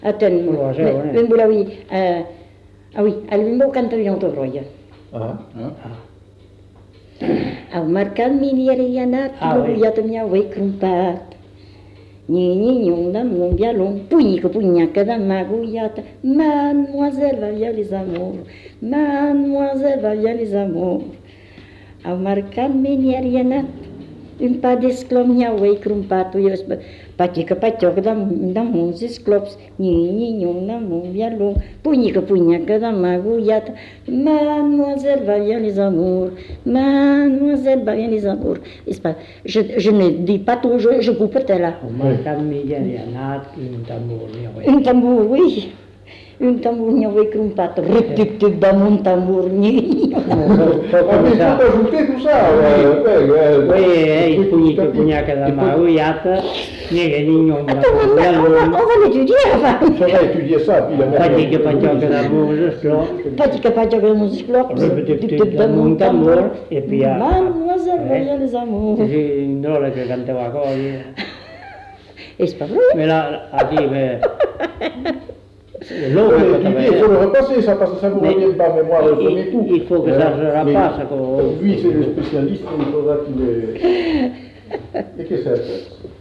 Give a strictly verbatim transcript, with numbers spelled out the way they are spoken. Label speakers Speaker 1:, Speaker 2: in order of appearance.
Speaker 1: Attends, mais voilà, oui. Ah oui, al mot quand tu entends roya.
Speaker 2: Ah.
Speaker 1: Au marcat minierianat, lo ya te mia we crumpat. Ni ni ni da mon bialon, pugni que pugna que da magouillata. Mademoiselle va bien les amours, mademoiselle va bien les amours. Au marcat minierianat, un pas d'esclom mia we crumpat, oui, Pati que patioc da da mon esclops, ni ni ni da mon bialon, pugni que pugna que da magouillata. Mademoiselle va bien les amours, mademoiselle va bien les amours. Je, je ne dis pas tout, je, je coupe là. Un tambour, oui. Un tambour, n'y avait qu'un pat, rip dans mon tambour, ni.
Speaker 2: On peut ajouter tout ça.
Speaker 3: Oui, il pugni que pugna que da magouillata.
Speaker 1: Attends, on va l'étudier avant.
Speaker 2: On va étudier ça, puis la
Speaker 3: Pas dit que pas dire que l'amour, je l'ai.
Speaker 1: Pas dit que pas dire que l'amour, je l'ai.
Speaker 3: Dans mon tambour, et puis à.
Speaker 1: Mademoiselle, voyez les amours.
Speaker 3: J'ai une drôle que cantava encore.
Speaker 1: Et c'est pas vrai.
Speaker 3: Mais là, à dire, mais.
Speaker 2: Il faut le repasser, ça, parce que ça vous revient pas mémoire le premier tout.
Speaker 3: Il faut que ça se repasse.
Speaker 2: Lui, c'est le spécialiste, il faudra qu'il ait. Et qu'est-ce que c'est?